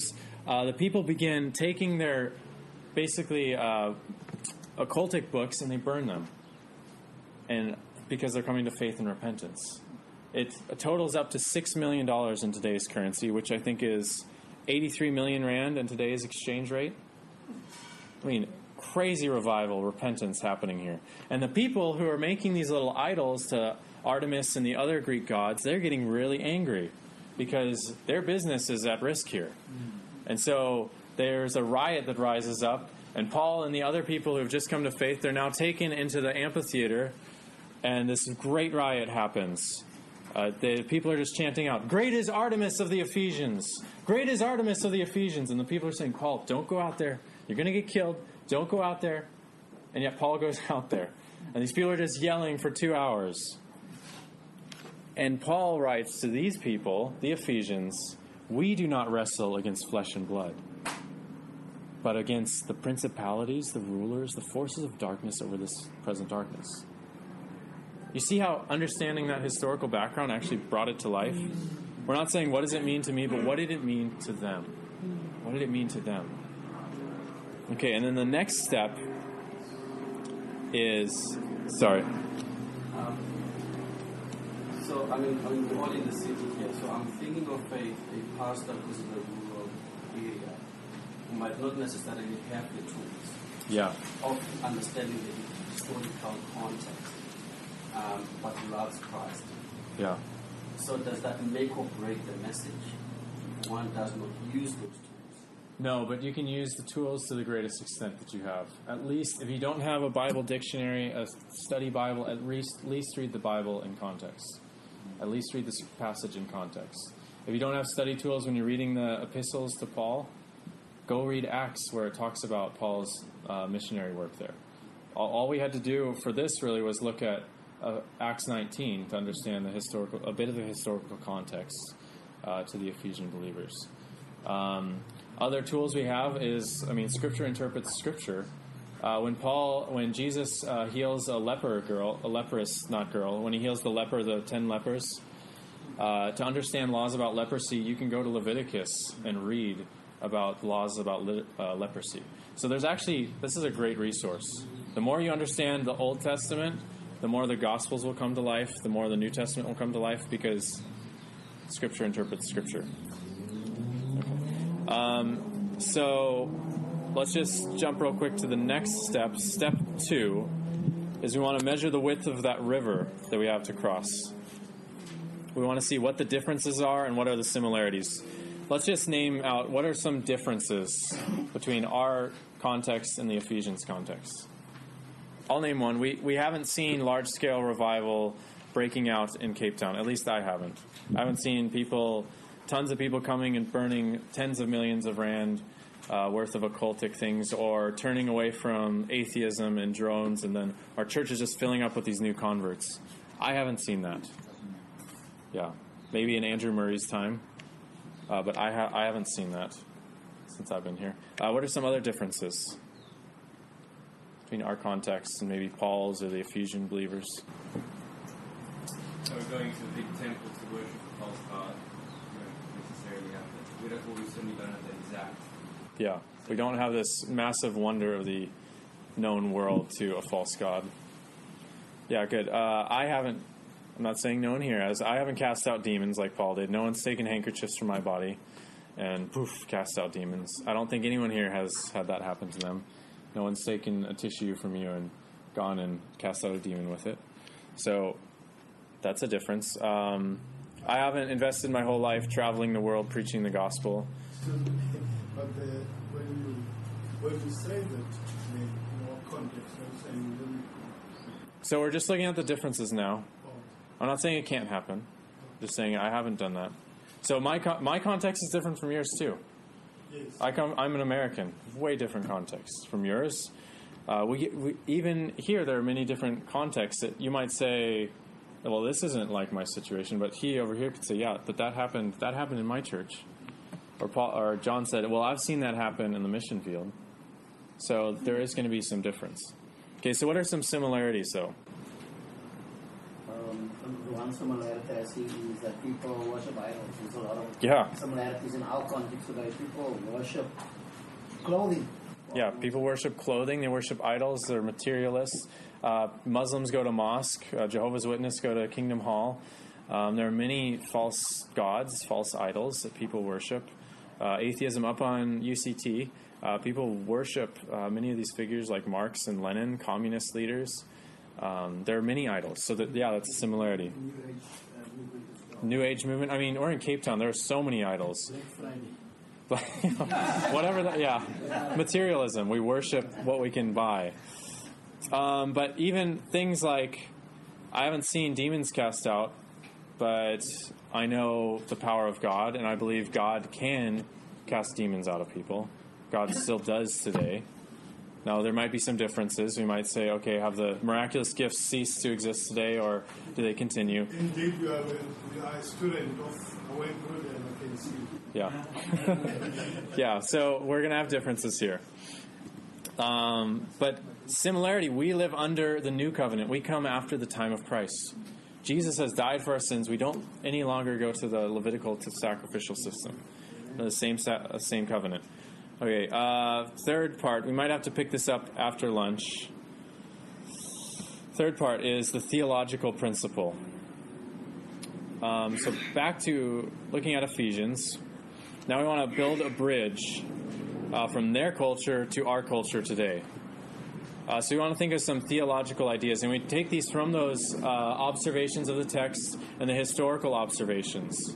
Speaker 1: uh, the people begin taking their basically uh, occultic books and they burn them, and because they're coming to faith and repentance. It totals up to six million dollars in today's currency, which I think is eighty-three million rand in today's exchange rate. I mean, crazy revival, repentance happening here. And the people who are making these little idols to Artemis and the other Greek gods, they're getting really angry because their business is at risk here. And so there's a riot that rises up, and Paul and the other people who have just come to faith, they're now taken into the amphitheater, and this great riot happens. Uh, the people are just chanting out, "Great is Artemis of the Ephesians! Great is Artemis of the Ephesians!" And the people are saying, "Paul, don't go out there. You're going to get killed. Don't go out there." And yet Paul goes out there. And these people are just yelling for two hours. And Paul writes to these people, the Ephesians, "We do not wrestle against flesh and blood, but against the principalities, the rulers, the forces of darkness over this present darkness." You see how understanding that historical background actually brought it to life? We're not saying, what does it mean to me, but what did it mean to them? What did it mean to them? Okay, and then the next step is... Sorry.
Speaker 8: Um, so, I mean, I mean, we're all in the city here, so I'm thinking of a, a pastor who's in the rural area who might not necessarily have the tools
Speaker 1: Yeah.
Speaker 8: of understanding the historical context. Um, but loves Christ.
Speaker 1: Yeah.
Speaker 8: So does that make or break the message if one does not use those tools?
Speaker 1: No, but you can use the tools to the greatest extent that you have. At least, if you don't have a Bible dictionary, a study Bible, at least, at least read the Bible in context. At least read this passage in context. If you don't have study tools when you're reading the epistles to Paul, go read Acts where it talks about Paul's uh, missionary work there. All, all we had to do for this really was look at Uh, Acts nineteen to understand the historical, a bit of the historical context uh, to the Ephesian believers. Um, other tools we have is, I mean, Scripture interprets Scripture. Uh, when Paul, when Jesus uh, heals a leper girl, a leprous, not girl, when he heals the leper, the ten lepers, uh, to understand laws about leprosy, you can go to Leviticus and read about laws about le- uh, leprosy. So there's actually, this is a great resource. The more you understand the Old Testament, the more the Gospels will come to life, the more the New Testament will come to life, because Scripture interprets Scripture. Okay. Um, so let's just jump real quick to the next step. Step two is we want to measure the width of that river that we have to cross. We want to see what the differences are and what are the similarities. Let's just name out what are some differences between our context and the Ephesians context. I'll name one. We we haven't seen large-scale revival breaking out in Cape Town. At least I haven't. I haven't seen people, tons of people coming and burning tens of millions of rand uh, worth of occultic things, or turning away from atheism and drones, and then our church is just filling up with these new converts. I haven't seen that. Yeah, maybe in Andrew Murray's time, uh, but I ha- I haven't seen that since I've been here. Uh, what are some other differences between our context and maybe Paul's or the Ephesian believers?
Speaker 9: So we're going to a big temple to worship a false god. We don't necessarily have that. We, don't, well, we certainly don't have that exact.
Speaker 1: Yeah, we don't have this massive wonder of the known world to a false god. Yeah, good. Uh, I haven't, I'm not saying no one here has, I haven't cast out demons like Paul did. No one's taken handkerchiefs from my body and poof, cast out demons. I don't think anyone here has had that happen to them. No one's taken a tissue from you and gone and cast out a demon with it. So that's a difference. Um, I haven't invested my whole life traveling the world preaching the gospel.
Speaker 10: But the, when you when you say that in more context, you're saying really.
Speaker 1: So we're just looking at the differences now.
Speaker 10: Oh.
Speaker 1: I'm not saying it can't happen. I'm just saying I haven't done that. So my co- my context is different from yours too.
Speaker 10: Yes.
Speaker 1: I come. I'm an American. Way different context from yours. Uh, we, we even here there are many different contexts that you might say, well, this isn't like my situation, but he over here could say, yeah, but that happened. That happened in my church. Or Paul or John said, well, I've seen that happen in the mission field. So there is going to be some difference. Okay, so what are some similarities though?
Speaker 8: Um, number
Speaker 11: one similarity I see is that people worship idols. There's a lot of
Speaker 1: Yeah.
Speaker 11: similarities in our context today. People worship clothing.
Speaker 1: Yeah, people worship clothing. They worship idols. They're materialists. Uh, Muslims go to mosque. Uh, Jehovah's Witness go to Kingdom Hall. Um, there are many false gods, false idols that people worship. Uh, atheism up on U C T. Uh, people worship uh, many of these figures like Marx and Lenin, communist leaders. Um, there are many idols. So, that, yeah, that's a similarity. New Age movement. I mean, we're in Cape Town. There are so many idols. Whatever that, yeah. Materialism. We worship what we can buy. Um, but even things like, I haven't seen demons cast out, but I know the power of God, and I believe God can cast demons out of people. God still does today. Now, there might be some differences. We might say, okay, have the miraculous gifts ceased to exist today, or do they continue?
Speaker 10: Indeed, you are, you are a student of Awakened, and I can see.
Speaker 1: Yeah. Yeah, so we're going to have differences here. Um, but similarity, we live under the new covenant. We come after the time of Christ. Jesus has died for our sins. We don't any longer go to the Levitical to sacrificial system. The same sa- same covenant. Okay, uh, third part. We might have to pick this up after lunch. Third part is the theological principle. Um, so back to looking at Ephesians. Now we want to build a bridge uh, from their culture to our culture today. Uh, so we want to think of some theological ideas, and we take these from those uh, observations of the text and the historical observations.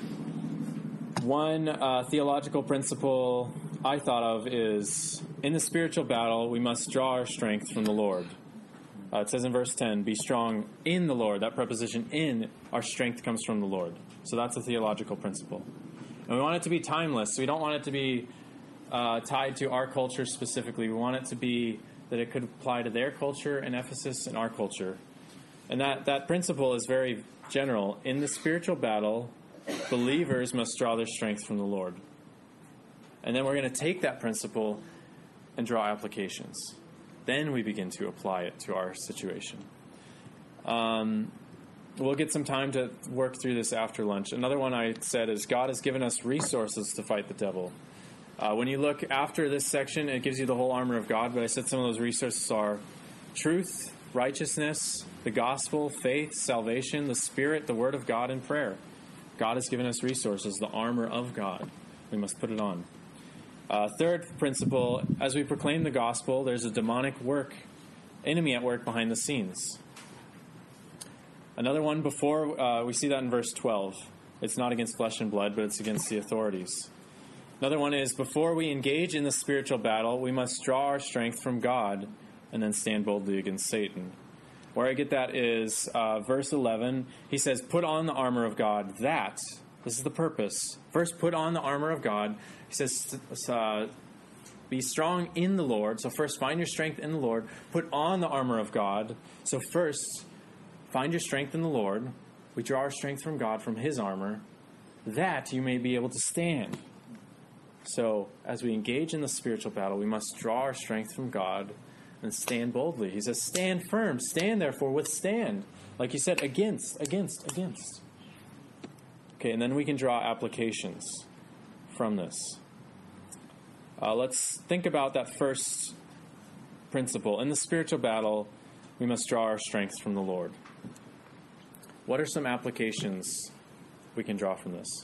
Speaker 1: One uh, theological principle I thought of is, in the spiritual battle, we must draw our strength from the Lord. Uh, it says in verse ten, be strong in the Lord. That preposition, in, our strength comes from the Lord. So that's a theological principle. And we want it to be timeless. So we don't want it to be uh, tied to our culture specifically. We want it to be that it could apply to their culture in Ephesus and our culture. And that, that principle is very general. In the spiritual battle, believers must draw their strength from the Lord. And then we're going to take that principle and draw applications. Then we begin to apply it to our situation. Um, we'll get some time to work through this after lunch. Another one I said is God has given us resources to fight the devil. Uh, when you look after this section, it gives you the whole armor of God, but I said some of those resources are truth, righteousness, the gospel, faith, salvation, the Spirit, the Word of God, and prayer. God has given us resources, the armor of God. We must put it on. Uh, third principle, as we proclaim the gospel, there's a demonic work, enemy at work behind the scenes. Another one before, uh, we see that in verse twelve. It's not against flesh and blood, but it's against the authorities. Another one is, before we engage in the spiritual battle, we must draw our strength from God and then stand boldly against Satan. Where I get that is uh, verse eleven. He says, put on the armor of God. That, this is the purpose. First, put on the armor of God. He says, uh, be strong in the Lord. So first, find your strength in the Lord. Put on the armor of God. So first, find your strength in the Lord. We draw our strength from God, from His armor, that you may be able to stand. So, as we engage in the spiritual battle, we must draw our strength from God and stand boldly. He says, stand firm. Stand, therefore, withstand. Like he said, against, against, against. Okay, and then we can draw applications from this. Uh, let's think about that first principle. In the spiritual battle, we must draw our strength from the Lord. What are some applications we can draw from this?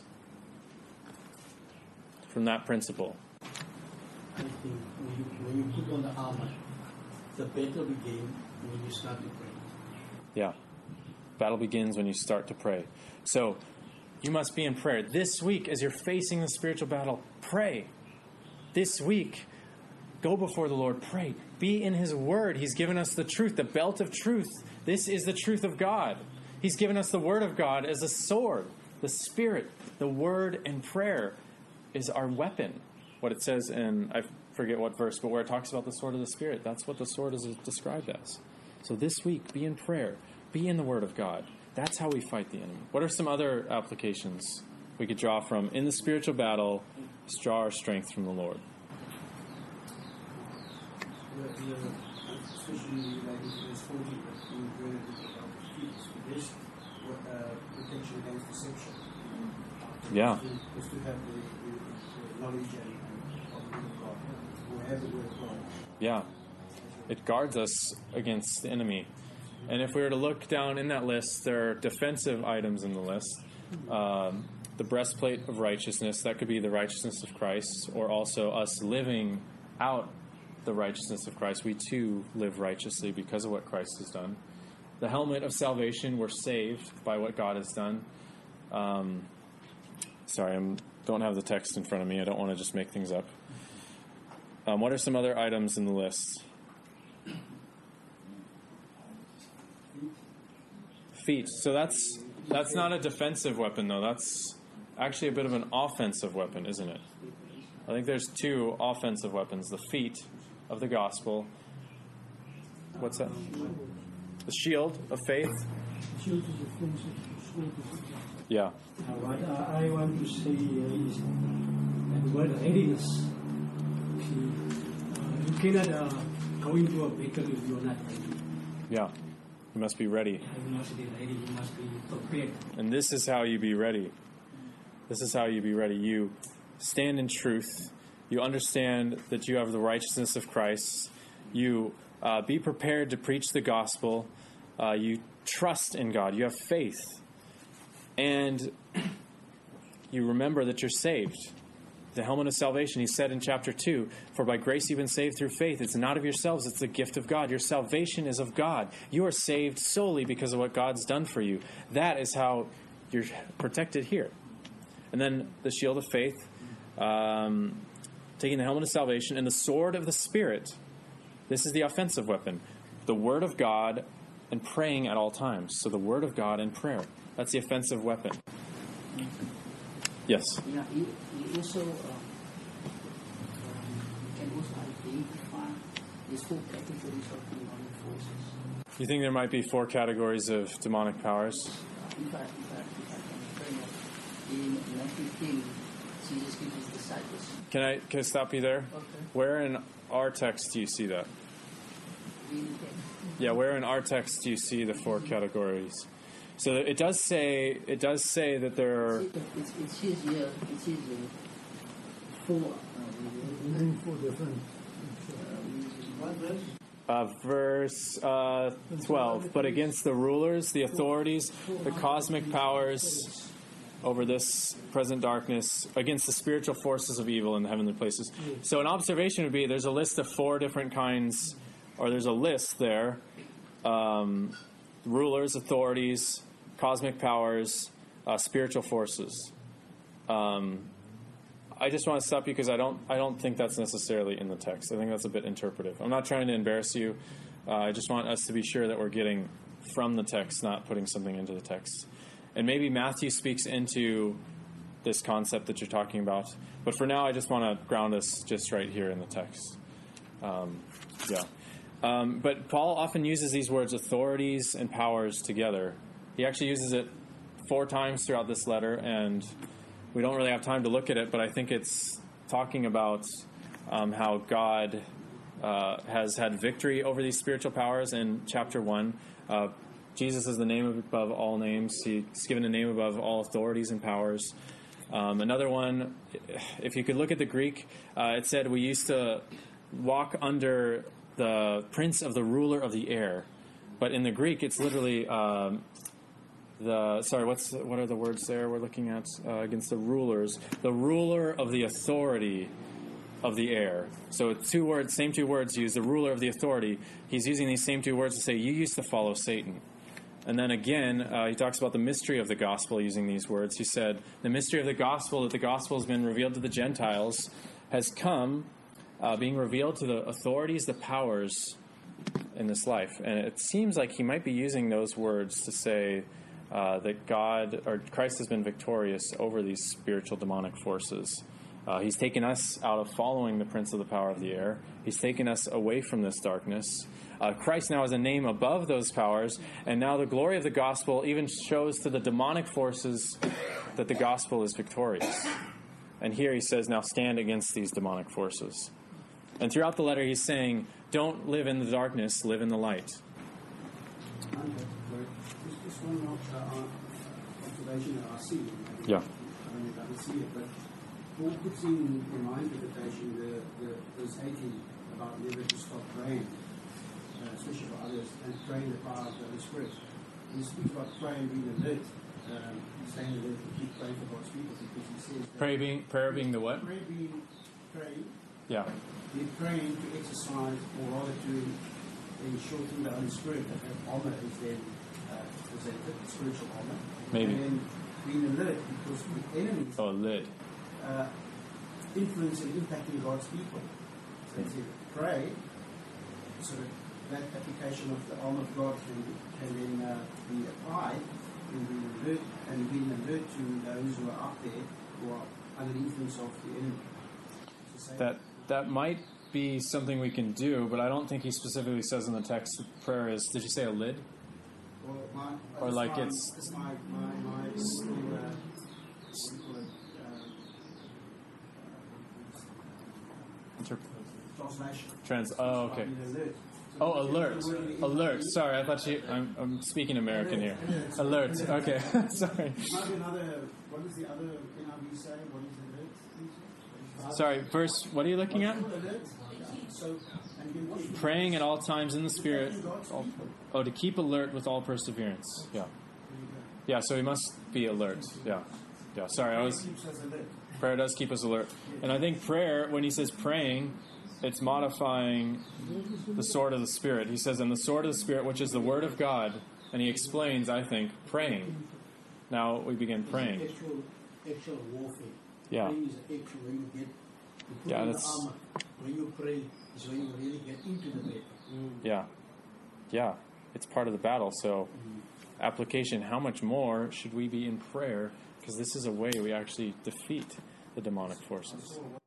Speaker 1: From that principle?
Speaker 11: I think when you, when you put on the armor, the battle begins when you start to pray.
Speaker 1: Yeah. Battle begins when you start to pray. So, you must be in prayer. This week, as you're facing the spiritual battle, pray. This week, go before the Lord, pray. Be in His Word. He's given us the truth, the belt of truth. This is the truth of God. He's given us the Word of God as a sword. The Spirit, the Word, and prayer is our weapon. What it says in, I forget what verse, but where it talks about the sword of the Spirit, that's what the sword is described as. So this week, be in prayer. Be in the Word of God. That's how we fight the enemy. What are some other applications we could draw from? In the spiritual battle, let's draw our strength from the Lord.
Speaker 12: Especially like in verse fourteen, that we read about peace. This
Speaker 11: uh, protection against deception.
Speaker 1: Yeah.
Speaker 11: Is to, is to have the, the, the knowledge and, and of the word of God, or have the word of God.
Speaker 1: Yeah. It guards us against the enemy. And if we were to look down in that list, there are defensive items in the list. Um, the breastplate of righteousness, that could be the righteousness of Christ, or also us living out the righteousness of Christ. We too live righteously because of what Christ has done. The helmet of salvation, we're saved by what God has done. Um, sorry, I don't have the text in front of me. I don't want to just make things up. Um, what are some other items in the list? Feet. So that's that's not a defensive weapon, though. That's actually a bit of an offensive weapon, isn't it? I think there's two offensive weapons. The feet of the gospel. What's that? The shield of faith.
Speaker 12: Shield is offensive.
Speaker 1: Yeah.
Speaker 12: Uh, what I want to say is that word readiness. See, uh, you cannot uh, go into a battle if you are not ready.
Speaker 1: Yeah. You must be ready.
Speaker 12: You must be ready. You must be prepared.
Speaker 1: And this is how you be ready. This is how you be ready. You stand in truth. You understand that you have the righteousness of Christ. You uh, be prepared to preach the gospel. Uh, you trust in God. You have faith. And you remember that you're saved. The helmet of salvation, he said in chapter two, for by grace you've been saved through faith. It's not of yourselves, it's the gift of God. Your salvation is of God. You are saved solely because of what God's done for you. That is how you're protected here. And then the shield of faith, um, taking the helmet of salvation, and the sword of the Spirit. This is the offensive weapon. The word of God and praying at all times. So the word of God and prayer. That's the offensive weapon. Yes?
Speaker 13: Yeah, you, you also uh, um, you can also identify these four categories of demonic forces.
Speaker 1: You think there might be four categories of demonic powers?
Speaker 13: If I, if I, if I can bring up, in Matthew ten, Jesus gives his disciples.
Speaker 1: Can I, can I stop you there?
Speaker 13: Okay.
Speaker 1: Where in our text do you see that? Yeah, where in our text do you see the four categories? So it does say it does say that there are.
Speaker 13: It, it, it says here, it says here, four.
Speaker 10: Name four different.
Speaker 13: What verse?
Speaker 1: Uh, verse uh, twelve. But against the rulers, the authorities, the cosmic powers over this present darkness, against the spiritual forces of evil in the heavenly places. So an observation would be there's a list of four different kinds, or there's a list there. Um, rulers, authorities, cosmic powers, uh, spiritual forces. Um, I just want to stop you because I don't I don't think that's necessarily in the text. I think that's a bit interpretive. I'm not trying to embarrass you. Uh, I just want us to be sure that we're getting from the text, not putting something into the text. And maybe Matthew speaks into this concept that you're talking about. But for now, I just want to ground us just right here in the text. Um, yeah. Um, but Paul often uses these words, authorities and powers, together. He actually uses it four times throughout this letter, and we don't really have time to look at it, but I think it's talking about um, how God uh, has had victory over these spiritual powers in chapter one. Uh, Jesus is the name above all names. He's given a name above all authorities and powers. Um, another one, if you could look at the Greek, uh, it said we used to walk under the prince of the ruler of the air. But in the Greek, it's literally um, the, sorry, what's what are the words there we're looking at uh, against the rulers? The ruler of the authority of the air. So it's two words, same two words used, the ruler of the authority. He's using these same two words to say, you used to follow Satan. And then again, uh, he talks about the mystery of the gospel using these words. He said, the mystery of the gospel, that the gospel has been revealed to the Gentiles, has come, uh, being revealed to the authorities, the powers in this life. And it seems like he might be using those words to say uh, that God, or Christ has been victorious over these spiritual demonic forces. Uh, he's taken us out of following the prince of the power of the air. He's taken us away from this darkness. Uh, Christ now has a name above those powers, and now the glory of the gospel even shows to the demonic forces that the gospel is victorious. And here he says, now stand against these demonic forces. And throughout the letter he's saying, don't live in the darkness, live in the light.
Speaker 11: This
Speaker 12: one uh, observation that I see.
Speaker 1: Yeah.
Speaker 12: I don't know if I can see it, but Paul puts in, in my interpretation, the, the verse eighteen about never to stop praying, uh, especially for others, and praying the power of the Holy Spirit. When he speaks about praying being alert, um, staying alert and keep praying for God's people, because he says that
Speaker 1: Pray being, prayer being the what?
Speaker 12: Prayer being praying.
Speaker 1: Yeah.
Speaker 12: We're praying to exercise, or rather to ensure through the Holy Spirit that that armor is then uh, presented, spiritual armor.
Speaker 1: Maybe.
Speaker 12: And then being alert, because the enemy
Speaker 1: Oh, lid.
Speaker 12: uh, influencing, impacting God's people. So it's a pray, so that that application of the armor of God can, can then uh, be applied in being alert, and being alert to those who are out there who are under the influence of the enemy. So
Speaker 1: That that might be something we can do, but I don't think he specifically says in the text that prayer is. Did you say a lid?
Speaker 12: Well, my,
Speaker 1: Or
Speaker 12: it's
Speaker 1: like
Speaker 12: my,
Speaker 1: it's-
Speaker 12: it's my my my little, uh, what do you call it, um,
Speaker 1: Inter-
Speaker 12: translation.
Speaker 1: Trans. Oh, okay.
Speaker 12: Being alert.
Speaker 1: Oh, alert. Alert. Sorry, I thought you. I'm, I'm speaking American here. Alert. Okay. Sorry.
Speaker 12: Might be another. What is the other N I V say? What is alert?
Speaker 1: Sorry. Verse. What are you looking at?
Speaker 12: Alert. So, and you watch
Speaker 1: Praying at all times in the Spirit. All, oh, to keep alert with all perseverance. Yeah. Yeah. So we must be alert. Yeah. Yeah. Sorry, I was.
Speaker 12: keeps us alert.
Speaker 1: Prayer does keep us alert, and I think prayer, when he says praying, it's modifying the sword of the Spirit. He says, "In the sword of the Spirit, which is the Word of God," and he explains, I think, praying. Now we begin praying.
Speaker 12: It's actual, actual warfare.
Speaker 1: Yeah.
Speaker 12: Praying is actual when you get. You put
Speaker 1: Yeah,
Speaker 12: on the
Speaker 1: that's-
Speaker 12: armor. When you pray, is when you really get into the battle.
Speaker 1: Yeah. Yeah. It's part of the battle. So, application, how much more should we be in prayer? Because this is a way we actually defeat the demonic forces.